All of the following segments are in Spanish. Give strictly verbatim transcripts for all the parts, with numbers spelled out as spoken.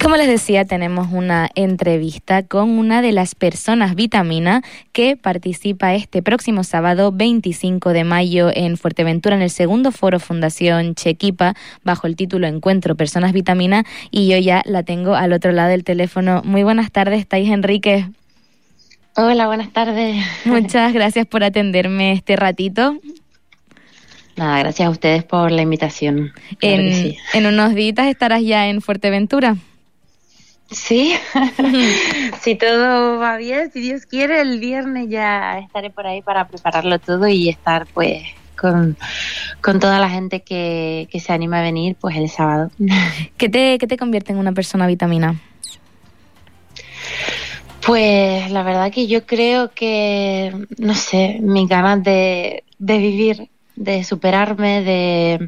Como les decía, tenemos una entrevista con una de las personas vitamina que participa este próximo sábado veinticinco de mayo en Fuerteventura en el segundo foro Fundación Chequipa bajo el título Encuentro Personas Vitamina, y yo ya la tengo al otro lado del teléfono. Muy buenas tardes, Thais Enríquez. Hola, buenas tardes. Muchas gracias por atenderme este ratito. Nada, gracias a ustedes por la invitación. Claro en, que sí. en unos días estarás ya en Fuerteventura. Sí, si todo va bien, si Dios quiere, el viernes ya estaré por ahí para prepararlo todo y estar pues con, con toda la gente que, que se anima a venir pues el sábado. ¿Qué te, qué te convierte en una persona vitamina? Pues la verdad que yo creo que, no sé, mis ganas de, de vivir, de superarme, de,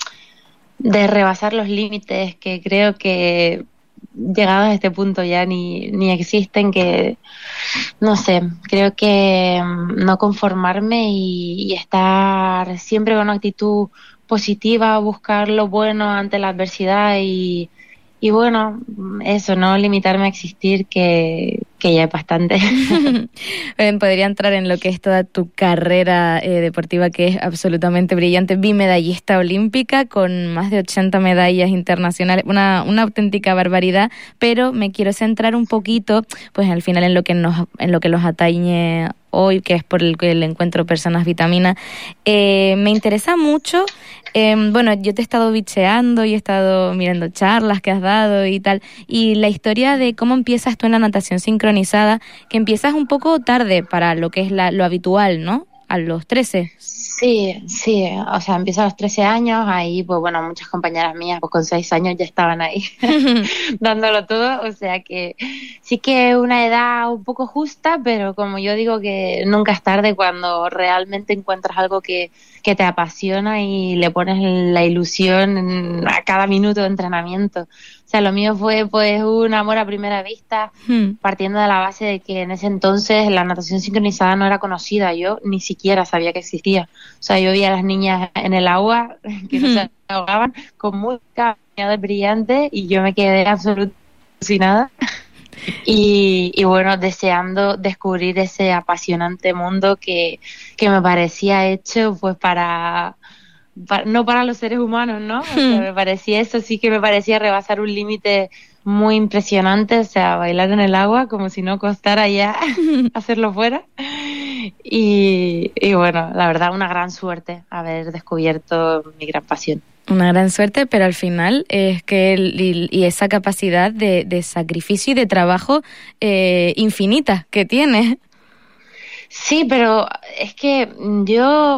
de rebasar los límites que creo que llegados a este punto ya ni, ni existen, que no sé, creo que no conformarme y, y estar siempre con una actitud positiva, buscar lo bueno ante la adversidad y, y bueno, eso, no limitarme a existir, que, que ya es bastante. Podría entrar en lo que es toda tu carrera eh, deportiva, que es absolutamente brillante, bimedallista olímpica con más de ochenta medallas internacionales, una, una auténtica barbaridad, pero me quiero centrar un poquito, pues al final en lo que nos, en lo que los atañe hoy, que es por el, el encuentro Personas Vitamina. Eh, me interesa mucho, eh, bueno, yo te he estado bicheando y he estado mirando charlas que has dado y tal, y la historia de cómo empiezas tú en la natación sincronizada, que empiezas un poco tarde para lo que es la, lo habitual, ¿no? A los trece. Sí, sí, o sea, empiezo a los trece años, ahí pues bueno, muchas compañeras mías pues con seis años ya estaban ahí dándolo todo, o sea que sí que es una edad un poco justa, pero como yo digo que nunca es tarde cuando realmente encuentras algo que, que te apasiona y le pones la ilusión a cada minuto de entrenamiento. O sea, lo mío fue pues un amor a primera vista, hmm. partiendo de la base de que en ese entonces la natación sincronizada no era conocida, yo ni siquiera sabía que existía. O sea, yo veía a las niñas en el agua que no se ahogaban con música brillante y yo me quedé absolutamente fascinada. Y, y bueno, deseando descubrir ese apasionante mundo que, que me parecía hecho pues para, para, no para los seres humanos, ¿no? O sea, me parecía eso, sí que me parecía rebasar un límite muy impresionante, o sea, bailar en el agua como si no costara ya hacerlo fuera. Y, y bueno, la verdad, una gran suerte haber descubierto mi gran pasión. Una gran suerte, pero al final es que el, y, y esa capacidad de, de sacrificio y de trabajo eh, infinita que tienes. Sí, pero es que yo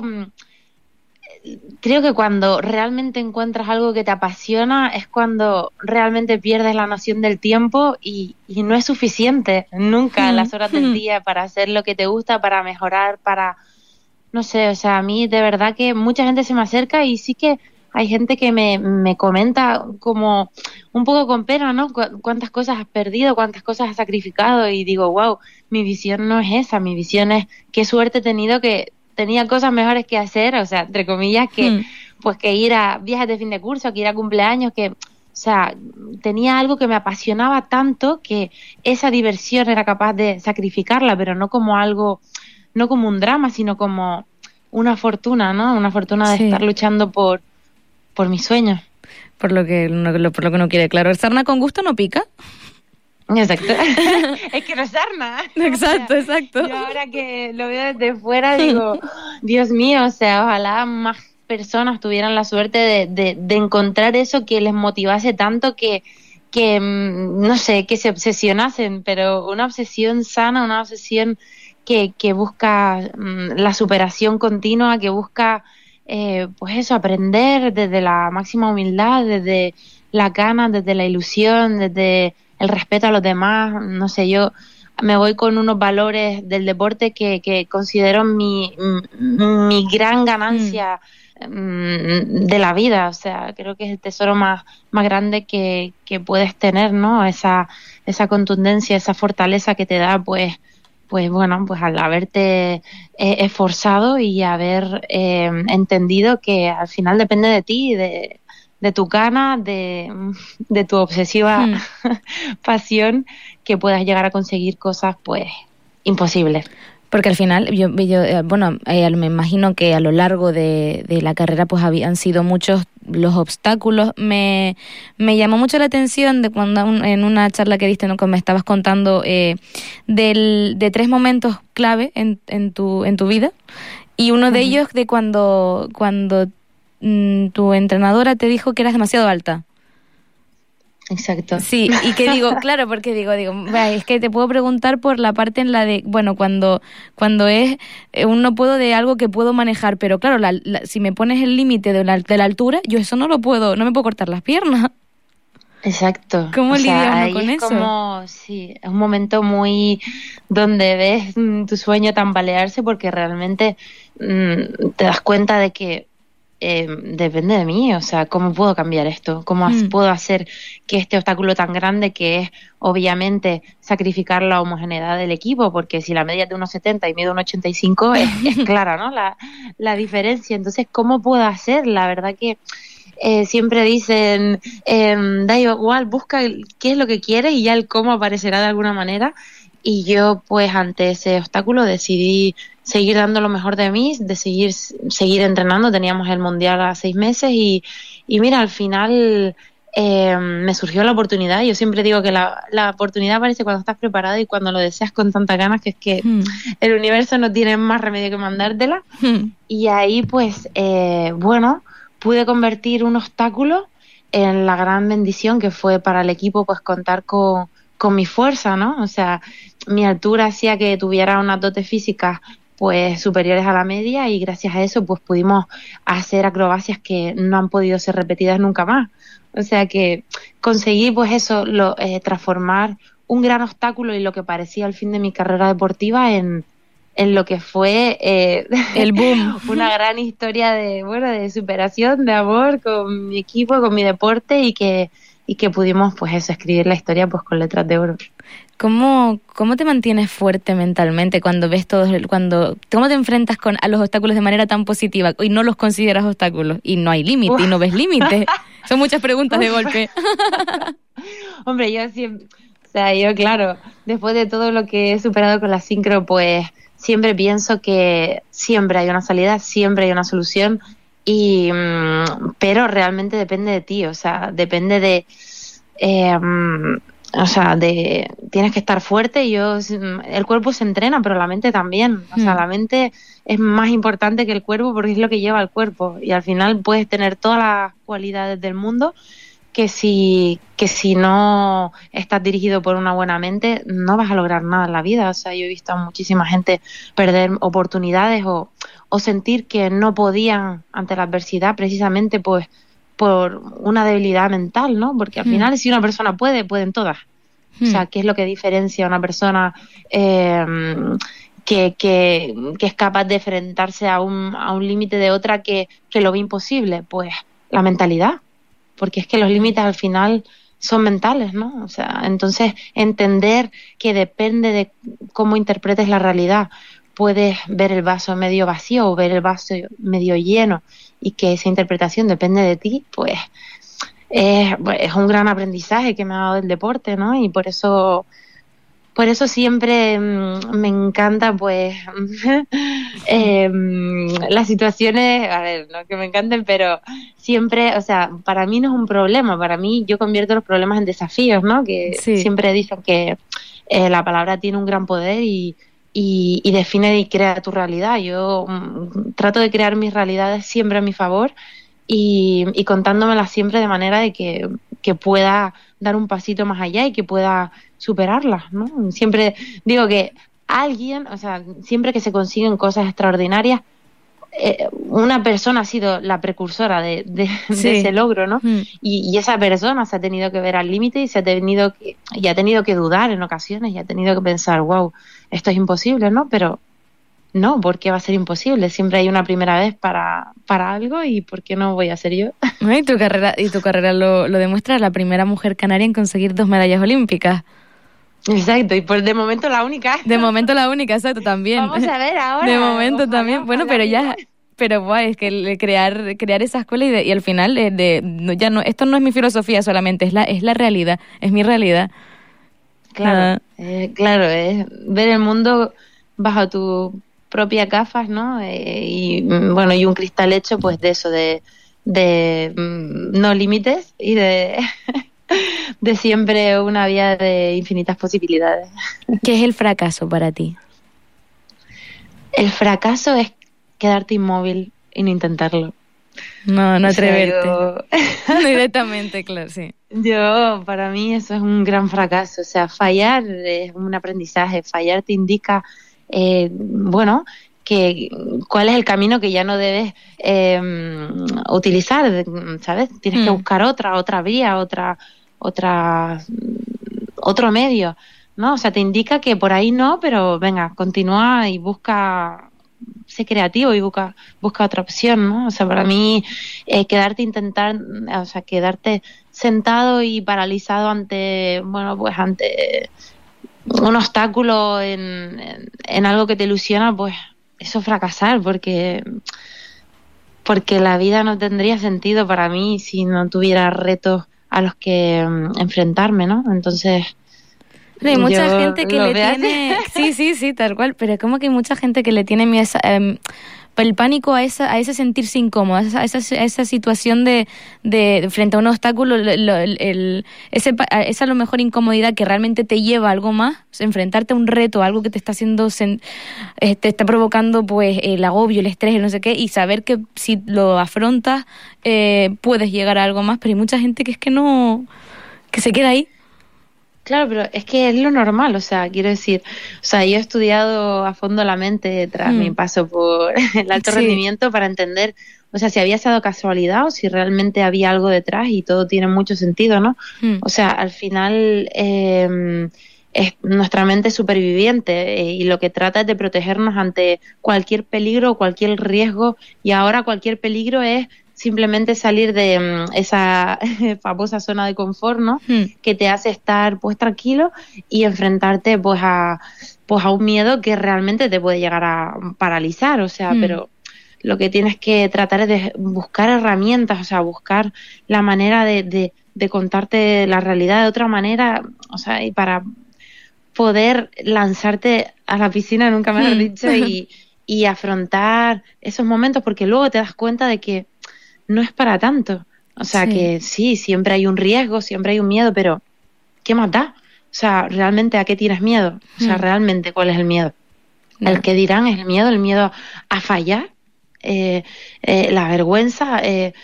creo que cuando realmente encuentras algo que te apasiona es cuando realmente pierdes la noción del tiempo y, y no es suficiente nunca mm. las horas del día para hacer lo que te gusta, para mejorar, para, no sé, o sea, a mí de verdad que mucha gente se me acerca y sí que hay gente que me, me comenta como un poco con pena, ¿no? Cu- cuántas cosas has perdido, cuántas cosas has sacrificado, y digo, wow, mi visión no es esa, mi visión es qué suerte he tenido, que tenía cosas mejores que hacer, o sea, entre comillas, que hmm. pues que ir a viajes de fin de curso, que ir a cumpleaños, que, o sea, tenía algo que me apasionaba tanto que esa diversión era capaz de sacrificarla, pero no como algo, no como un drama, sino como una fortuna, ¿no? Una fortuna de sí. estar luchando por por mis sueños. Por lo que no, por lo que uno quiere, claro. ¿El sarna con gusto no pica? Exacto. Es que no es sarna. Exacto, o sea, exacto. Yo ahora que lo veo desde fuera digo, Dios mío, o sea, ojalá más personas tuvieran la suerte de, de, de encontrar eso que les motivase tanto que, que, no sé, que se obsesionasen, pero una obsesión sana, una obsesión que, que busca mmm, la superación continua, que busca Eh, pues eso, aprender desde la máxima humildad, desde la gana, desde la ilusión, desde el respeto a los demás. No sé, yo me voy con unos valores del deporte que, que considero mi, mi gran ganancia mm. de la vida. O sea, creo que es el tesoro más, más grande que, que puedes tener, ¿no? Esa, esa contundencia, esa fortaleza que te da, pues, pues bueno, pues al haberte eh, esforzado y haber eh, entendido que al final depende de ti, de, de tu gana, de, de tu obsesiva mm. pasión, que puedas llegar a conseguir cosas pues imposibles. Porque al final, yo, yo bueno, eh, me imagino que a lo largo de, de la carrera pues habían sido muchos los obstáculos. Me, me llamó mucho la atención de cuando un, en una charla que diste, ¿no?, que me estabas contando eh, del, de tres momentos clave en, en, tu, en tu vida, y uno de uh-huh. ellos de cuando, cuando mm, tu entrenadora te dijo que eras demasiado alta. Exacto. Sí, y que digo, claro, porque digo, digo, es que te puedo preguntar por la parte en la de, bueno, cuando cuando es un no puedo de algo que puedo manejar, pero claro, la, la, si me pones el límite de la, de la altura, yo eso no lo puedo, no me puedo cortar las piernas. Exacto. ¿Cómo lidias uno con es eso? Como, sí, es un momento muy donde ves mm, tu sueño tambalearse, porque realmente mm, te das cuenta de que Eh, depende de mí, o sea, ¿cómo puedo cambiar esto? ¿Cómo mm. puedo hacer que este obstáculo tan grande, que es obviamente sacrificar la homogeneidad del equipo, porque si la media es de uno setenta y mide uno ochenta y cinco, es, es clara, ¿no? La, la diferencia. Entonces, ¿cómo puedo hacer? La verdad que eh, siempre dicen, eh, da igual, busca qué es lo que quieres y ya el cómo aparecerá de alguna manera. Y yo, pues, ante ese obstáculo decidí seguir dando lo mejor de mí, de seguir seguir entrenando. Teníamos el Mundial a seis meses y, y mira, al final eh, me surgió la oportunidad. Yo siempre digo que la, la oportunidad aparece cuando estás preparado y cuando lo deseas con tantas ganas, que es que mm. el universo no tiene más remedio que mandártela. Mm. Y ahí, pues, eh, bueno, pude convertir un obstáculo en la gran bendición que fue para el equipo, pues, contar con con mi fuerza, ¿no? O sea, mi altura hacía que tuviera unas dotes físicas pues superiores a la media, y gracias a eso pues pudimos hacer acrobacias que no han podido ser repetidas nunca más. O sea que conseguí pues eso, lo, eh, transformar un gran obstáculo y lo que parecía el fin de mi carrera deportiva en, en lo que fue eh, el boom. Una gran historia de, bueno, de superación, de amor con mi equipo, con mi deporte, y que y que pudimos pues eso, escribir la historia pues con letras de oro. ¿Cómo, cómo te mantienes fuerte mentalmente cuando ves todos, cuando, cómo te enfrentas con a los obstáculos de manera tan positiva y no los consideras obstáculos y no hay límite y no ves límite? Son muchas preguntas de golpe. Hombre, yo siempre, o sea, yo claro, después de todo lo que he superado con la sincro, pues siempre pienso que siempre hay una salida, siempre hay una solución. Y pero realmente depende de ti, o sea, depende de eh, o sea, de tienes que estar fuerte. Yo el cuerpo se entrena, pero la mente también, o sea, la mente es más importante que el cuerpo porque es lo que lleva el cuerpo, y al final puedes tener todas las cualidades del mundo, que si que si no estás dirigido por una buena mente no vas a lograr nada en la vida. O sea, yo he visto a muchísima gente perder oportunidades o, o sentir que no podían ante la adversidad, precisamente pues por una debilidad mental, ¿no? Porque al mm. final, si una persona puede, pueden todas. Mm. O sea, ¿qué es lo que diferencia a una persona eh, que, que, que es capaz de enfrentarse a un, a un límite de otra que, que lo ve imposible? Pues la mentalidad. Porque es que los límites al final son mentales, ¿no? O sea, entonces entender que depende de cómo interpretes la realidad. Puedes ver el vaso medio vacío o ver el vaso medio lleno, y que esa interpretación depende de ti, pues es, es un gran aprendizaje que me ha dado el deporte, ¿no? Y por eso por eso siempre mmm, me encanta, pues, eh, las situaciones, a ver, no que me encanten, pero siempre, o sea, para mí no es un problema, para mí yo convierto los problemas en desafíos, ¿no? Que sí. Siempre dicen que eh, la palabra tiene un gran poder y, y, y define y crea tu realidad. Yo mmm, trato de crear mis realidades siempre a mi favor y, y contándomelas siempre de manera de que, que pueda dar un pasito más allá y que pueda superarlas, ¿no? Siempre digo que alguien, o sea, siempre que se consiguen cosas extraordinarias, eh, una persona ha sido la precursora de, de, sí. de ese logro, ¿no? Mm. Y, y esa persona se ha tenido que ver al límite y se ha tenido que, y ha tenido que dudar en ocasiones y ha tenido que pensar, wow, esto es imposible, ¿no? Pero no, ¿por qué va a ser imposible? Siempre hay una primera vez para, para algo, y ¿por qué no voy a ser yo? Y tu carrera, y tu carrera lo, lo demuestra, la primera mujer canaria en conseguir dos medallas olímpicas. Exacto, y por de momento la única. De momento la única, exacto, también. Vamos a ver ahora. De momento ojalá, también. Bueno, ojalá, pero ya, Pero guay, es que el crear crear esa escuela y, de, y al final de, de no, ya no, esto no es mi filosofía solamente, es la es la realidad, es mi realidad. Claro, uh, eh, claro, es ver el mundo bajo tus propias gafas, ¿no? Eh, y bueno, y un cristal hecho pues de eso, de, de mm, no límites y de, de siempre una vía de infinitas posibilidades. ¿Qué es el fracaso para ti? El fracaso es quedarte inmóvil y no intentarlo. No, no atreverte. O sea, yo... Directamente, claro, sí. Yo, para mí eso es un gran fracaso. O sea, fallar es un aprendizaje. Fallar te indica, eh, bueno, que cuál es el camino que ya no debes eh, utilizar, ¿sabes? Tienes mm. que buscar otra, otra vía, otra, otra, otro medio, ¿no? O sea, te indica que por ahí no, pero venga, continúa y busca, sé creativo y busca, busca otra opción, ¿no? O sea, para mí eh, quedarte intentar, o sea, quedarte sentado y paralizado ante, bueno, pues ante un obstáculo en, en, en algo que te ilusiona, pues eso es fracasar, porque porque la vida no tendría sentido para mí si no tuviera retos a los que um, enfrentarme, ¿no? Entonces pero hay mucha gente que le tiene así. sí, sí, sí, tal cual, pero como que hay mucha gente que le tiene miedo a um, el pánico a esa a ese sentirse incómodo, a esa, a esa, a esa situación de, de frente a un obstáculo, el, el, el, ese, esa a lo mejor incomodidad que realmente te lleva a algo más, o sea, enfrentarte a un reto, a algo que te está haciendo, eh, te está provocando pues el agobio, el estrés, el no sé qué, y saber que si lo afrontas eh, puedes llegar a algo más, pero hay mucha gente que es que no, que se queda ahí. Claro, pero es que es lo normal, o sea, quiero decir, o sea, yo he estudiado a fondo la mente tras mm. mi paso por el alto sí. rendimiento para entender, o sea, si había sido casualidad o si realmente había algo detrás y todo tiene mucho sentido, ¿no? Mm. O sea, al final eh, es nuestra mente es superviviente eh, y lo que trata es de protegernos ante cualquier peligro o cualquier riesgo, y ahora cualquier peligro es simplemente salir de um, esa famosa zona de confort, ¿no? Hmm. Que te hace estar pues tranquilo y enfrentarte pues a pues a un miedo que realmente te puede llegar a paralizar, o sea, hmm. pero lo que tienes que tratar es de buscar herramientas, o sea, buscar la manera de, de, de contarte la realidad de otra manera, o sea, y para poder lanzarte a la piscina, nunca me lo he dicho, y, y afrontar esos momentos, porque luego te das cuenta de que no es para tanto. O sea, sí. que sí, siempre hay un riesgo, siempre hay un miedo, pero ¿qué más da? O sea, ¿realmente a qué tienes miedo? O sea, mm. ¿realmente cuál es el miedo? No. El que dirán es el miedo, el miedo a fallar, eh, eh, la vergüenza. Eh,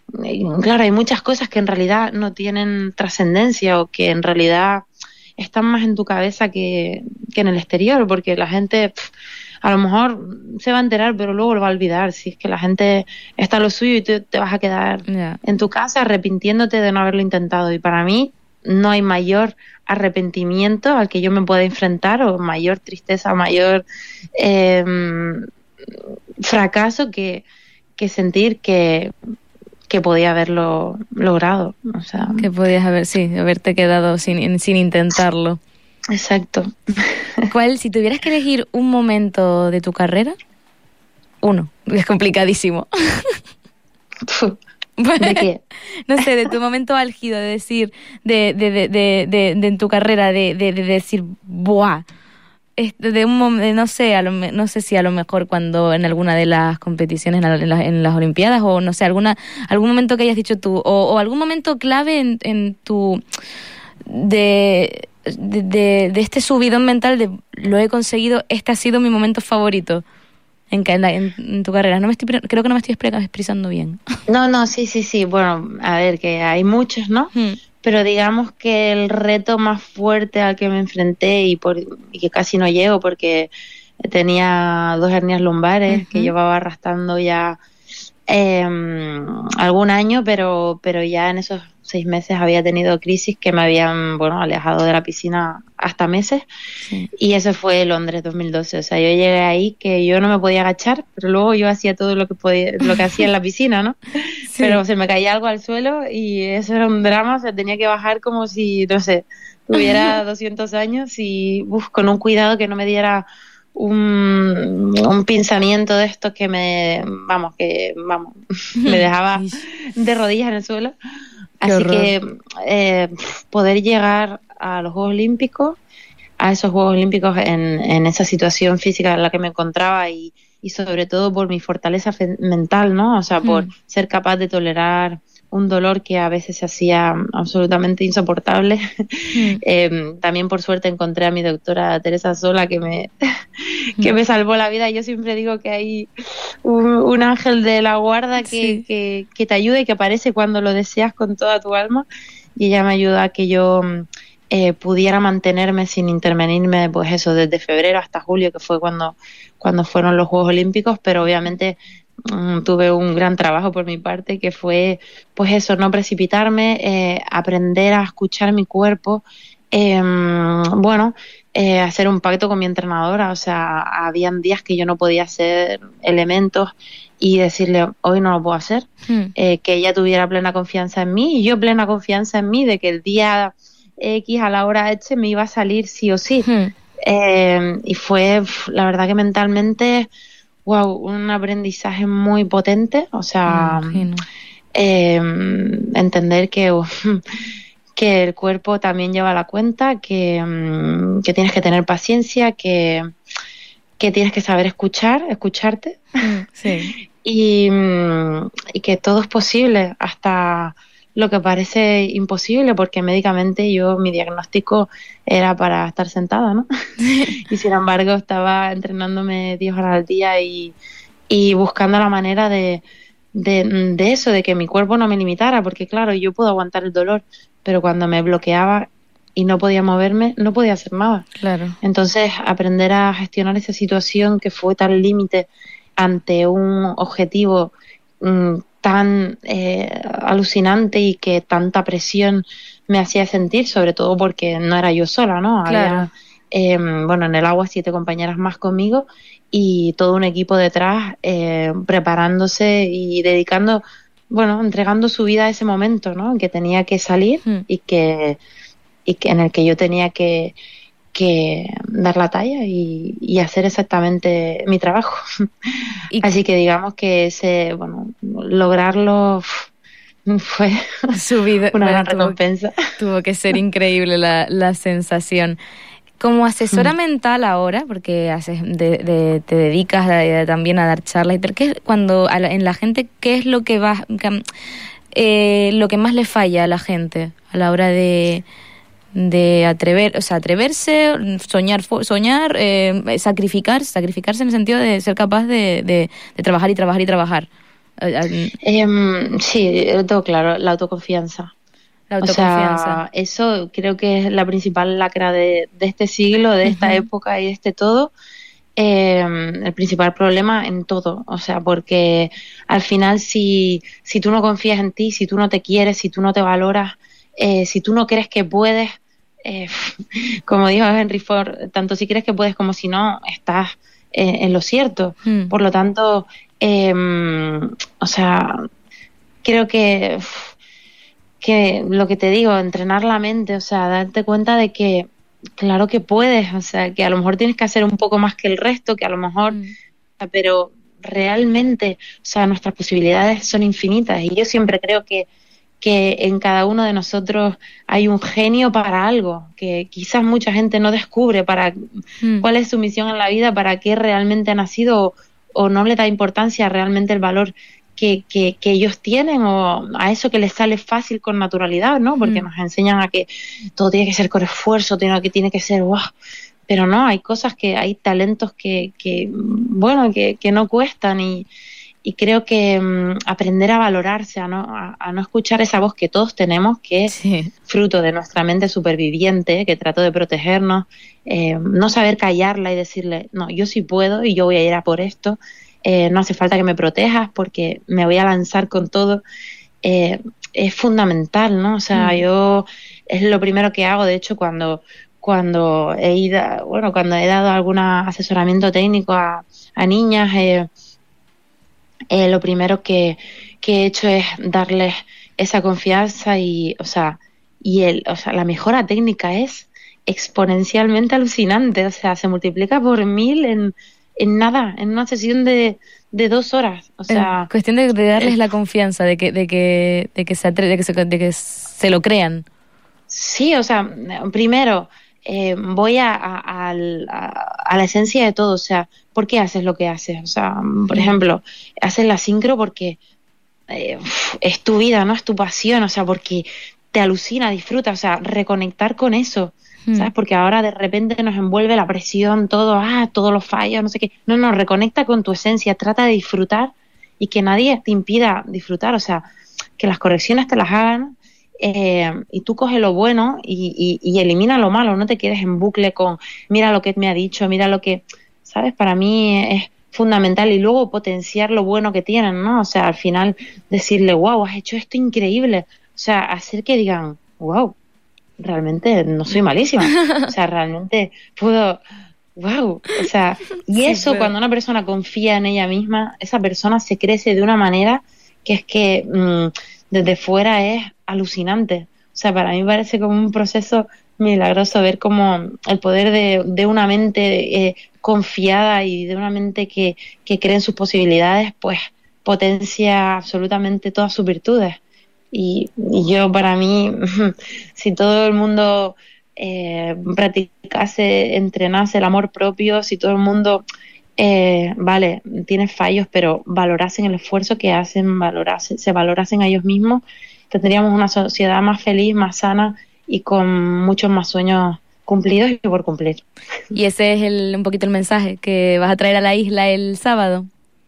claro, hay muchas cosas que en realidad no tienen trascendencia o que en realidad están más en tu cabeza que, que en el exterior, porque la gente... Pff, a lo mejor se va a enterar, pero luego lo va a olvidar. Si es que la gente está a lo suyo y tú te vas a quedar yeah. en tu casa arrepintiéndote de no haberlo intentado. Y para mí no hay mayor arrepentimiento al que yo me pueda enfrentar, o mayor tristeza, mayor eh, fracaso que, que sentir que, que podía haberlo logrado. O sea, que podías haber, sí, haberte quedado sin, sin intentarlo. Exacto. ¿Cuál, si tuvieras que elegir un momento de tu carrera? Uno, es complicadísimo. ¿De qué? No sé, de tu momento álgido, de decir, de, de, de, de, de, de en tu carrera, de, de, de decir, ¡buah! De un momento, no sé, a lo, no sé si a lo mejor cuando en alguna de las competiciones, en, la, en las Olimpiadas, o no sé, alguna algún momento que hayas dicho tú, o, o algún momento clave en, en tu... de... De, de, de este subidón mental de lo he conseguido, este ha sido mi momento favorito en, en, en, en tu carrera. No me estoy, creo que no me estoy expresando bien. No, no, sí, sí, sí. Bueno, a ver, que hay muchos, ¿no? Hmm. Pero digamos que el reto más fuerte al que me enfrenté y, por, y que casi no llego porque tenía dos hernias lumbares uh-huh. que llevaba arrastrando ya eh, algún año, pero, pero ya en esos seis meses había tenido crisis que me habían, bueno, alejado de la piscina hasta meses. Sí. Y eso fue Londres dos mil doce. O sea, yo llegué ahí que yo no me podía agachar, pero luego yo hacía todo lo que podía, lo que hacía en la piscina, ¿no? Sí. Pero se me caía algo al suelo y eso era un drama. O sea, tenía que bajar como si, no sé, tuviera doscientos años y uf, con un cuidado que no me diera un, un pinzamiento de estos que me, vamos, que, vamos, me dejaba de rodillas en el suelo. Qué Así horror. que eh, poder llegar a los Juegos Olímpicos, a esos Juegos Olímpicos en, en esa situación física en la que me encontraba y, y sobre todo por mi fortaleza fe- mental, ¿no? O sea, por Mm. ser capaz de tolerar un dolor que a veces se hacía absolutamente insoportable. Mm. Eh, también por suerte encontré a mi doctora Teresa Sola que me, que me salvó la vida. Yo siempre digo que hay un, un ángel de la guarda que, Sí. que, que te ayuda y que aparece cuando lo deseas con toda tu alma, y ella me ayuda a que yo eh, pudiera mantenerme sin intervenirme, pues eso, desde febrero hasta julio, que fue cuando, cuando fueron los Juegos Olímpicos, pero obviamente mm, tuve un gran trabajo por mi parte, que fue pues eso, no precipitarme, eh, aprender a escuchar mi cuerpo, eh, bueno, eh, hacer un pacto con mi entrenadora. O sea, habían días que yo no podía hacer elementos y decirle, hoy no lo puedo hacer, Mm. eh, que ella tuviera plena confianza en mí y yo plena confianza en mí de que el día X a la hora H me iba a salir sí o sí. Mm. Eh, y fue, uf, la verdad que mentalmente, wow, un aprendizaje muy potente. O Me sea, imagino. eh, entender que, uf, que el cuerpo también lleva la cuenta, que, mm, que tienes que tener paciencia, que, que tienes que saber escuchar, escucharte, Mm. Sí. y, mm, y que todo es posible, hasta lo que parece imposible, porque médicamente yo, mi diagnóstico era para estar sentada, ¿no? Y sin embargo estaba entrenándome diez horas al día y, y buscando la manera de, de, de eso, de que mi cuerpo no me limitara, porque claro, yo puedo aguantar el dolor, pero cuando me bloqueaba y no podía moverme, no podía hacer nada. Claro. Entonces, aprender a gestionar esa situación que fue tan límite ante un objetivo mm, tan eh, alucinante y que tanta presión me hacía sentir, sobre todo porque no era yo sola, ¿no? Claro. Había, eh, bueno, en el agua siete compañeras más conmigo y todo un equipo detrás eh, preparándose y dedicando, bueno, entregando su vida a ese momento, ¿no? Que tenía que salir Mm. y que, y que en el que yo tenía que que dar la talla y, y hacer exactamente mi trabajo. Y Así que digamos que ese, bueno, lograrlo uf, fue su vida, una bueno, gran tuvo, recompensa. tuvo que ser increíble la, la sensación. Como asesora mental ahora, porque haces de, de- te dedicas a- a- también a dar charlas y tal, ¿qué es cuando a la- en la gente, qué es lo que va, que, eh, lo que más le falla a la gente a la hora de de atrever, o sea, atreverse, soñar, fo- soñar, eh, sacrificar, sacrificarse en el sentido de ser capaz de, de, de trabajar y trabajar y trabajar. Eh, eh, Em, sí, lo tengo claro, la autoconfianza. La O autoconfianza. sea, eso creo que es la principal lacra de, de este siglo, de esta Ujú. época y de este todo. Eh, el principal problema en todo. O sea, porque al final si, si tú no confías en ti, si tú no te quieres, si tú no te valoras, eh, si tú no crees que puedes, eh, como dijo Henry Ford, tanto si crees que puedes como si no, estás eh, en lo cierto. Mm. Por lo tanto, eh, o sea, creo que, que lo que te digo, entrenar la mente, o sea, darte cuenta de que claro que puedes, o sea, que a lo mejor tienes que hacer un poco más que el resto, que a lo mejor, Mm. pero realmente, o sea, nuestras posibilidades son infinitas y yo siempre creo que, que en cada uno de nosotros hay un genio para algo, que quizás mucha gente no descubre para Mm. cuál es su misión en la vida, para qué realmente ha nacido o, o no le da importancia realmente el valor que, que, que ellos tienen o a eso que les sale fácil con naturalidad, ¿no? Porque Mm. nos enseñan a que todo tiene que ser con esfuerzo, tiene que, tiene que ser ¡guau! Pero no, hay cosas que, hay talentos que, que bueno, que, que no cuestan y, y creo que um, aprender a valorarse, a no, a, a no escuchar esa voz que todos tenemos, que es Sí. fruto de nuestra mente superviviente, que trató de protegernos, eh, no saber callarla y decirle, no, yo sí puedo y yo voy a ir a por esto, eh, no hace falta que me protejas porque me voy a lanzar con todo. Eh, es fundamental, ¿no? O sea, Mm. yo es lo primero que hago, de hecho, cuando cuando he ido, bueno, cuando he dado algún asesoramiento técnico a, a niñas, eh, eh, lo primero que, que he hecho es darles esa confianza y, o sea, y el, o sea, la mejora técnica es exponencialmente alucinante, o sea, se multiplica por mil en, en nada, en una sesión de, de dos horas, o sea... Es cuestión de, de darles eh, la confianza, de que de que de que se atre- de que se, de que se lo crean. Sí, o sea, primero eh, voy a, a, al- a- a la esencia de todo, o sea, ¿por qué haces lo que haces? O sea, por Mm. ejemplo, haces la sincro porque eh, uf, es tu vida, ¿no? Es tu pasión, o sea, porque te alucina, disfruta, o sea, reconectar con eso, Mm. ¿sabes? Porque ahora de repente nos envuelve la presión, todo, ah, todos los fallos, no sé qué. No, no, reconecta con tu esencia, trata de disfrutar y que nadie te impida disfrutar, o sea, que las correcciones te las hagan eh, y tú coges lo bueno y, y, y elimina lo malo, no te quedes en bucle con, mira lo que me ha dicho, mira lo que, ¿sabes? Para mí es fundamental y luego potenciar lo bueno que tienen, ¿no? O sea, al final decirle, wow, has hecho esto increíble. O sea, hacer que digan, wow, realmente no soy malísima. O sea, realmente puedo, wow. O sea, y Sí, eso puedo. cuando una persona confía en ella misma, esa persona se crece de una manera que es que mm, desde fuera es alucinante. O sea, para mí parece como un proceso milagroso ver como el poder de, de una mente eh, confiada y de una mente que, que cree en sus posibilidades, pues potencia absolutamente todas sus virtudes. Y, y yo para mí, si todo el mundo eh, practicase, entrenase el amor propio, si todo el mundo, eh, vale, tiene fallos, pero valorasen el esfuerzo que hacen, valorase, se valorasen a ellos mismos, tendríamos una sociedad más feliz, más sana y con muchos más sueños cumplidos y por cumplir. Y ese es el, un poquito el mensaje que vas a traer a la isla el sábado.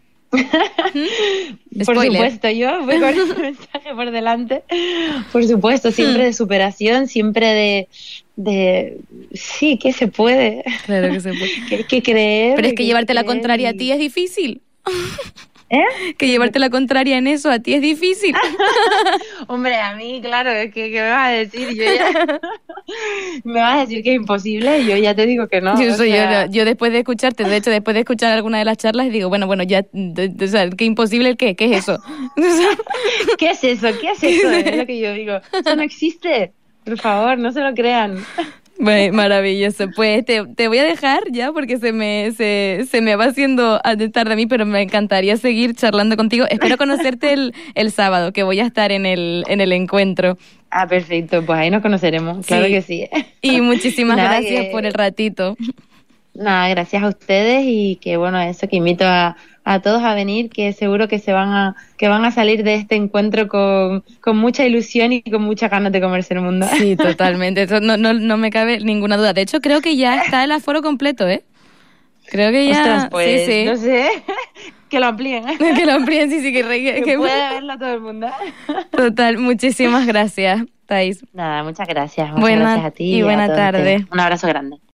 ¿Mm? Por Spoiler. supuesto, yo voy con ese mensaje por delante. Por supuesto, siempre de superación, siempre de, de sí, que se puede, Claro que se puede. que hay que creer. Pero es que hay llevarte la creer contraria a y- ti es difícil. ¿Eh? Que llevarte la contraria en eso a ti es difícil. Hombre, a mí, claro, es que ¿qué me vas a decir? Yo ya... me vas a decir que es imposible, yo ya te digo que no. Yo o soy sea, yo, yo después de escucharte, de hecho después de escuchar alguna de las charlas digo, bueno, bueno, ya, de- de- o sea, qué imposible el qué, ¿qué es eso? O sea, ¿qué es eso? ¿Qué es eso? Es lo que yo digo. Eso no existe. Por favor, no se lo crean. bueno, maravilloso. Pues te, te voy a dejar ya porque se me, se, se me va haciendo a- de tarde a mí, pero me encantaría seguir charlando contigo. Espero conocerte el, el sábado, que voy a estar en el, en el encuentro. Ah, perfecto, pues ahí nos conoceremos, claro Sí. que sí. Y muchísimas Nada, gracias que- por el ratito. Nada, gracias a ustedes y que bueno, eso que invito a, a todos a venir, que seguro que se van a, que van a salir de este encuentro con, con mucha ilusión y con muchas ganas de comerse el mundo. Sí, totalmente. Eso no, no, no me cabe ninguna duda. De hecho, creo que ya está el aforo completo, ¿eh? Creo que ya... Ostras, pues sí, sí. no sé, que lo amplíen. Que lo amplíen, sí, sí, que, re- Que que- pueda verlo todo el mundo. Total, muchísimas gracias, Thais. Nada, muchas gracias. Muchas Buena- gracias a ti y a buena todos tarde. ustedes. Un abrazo grande.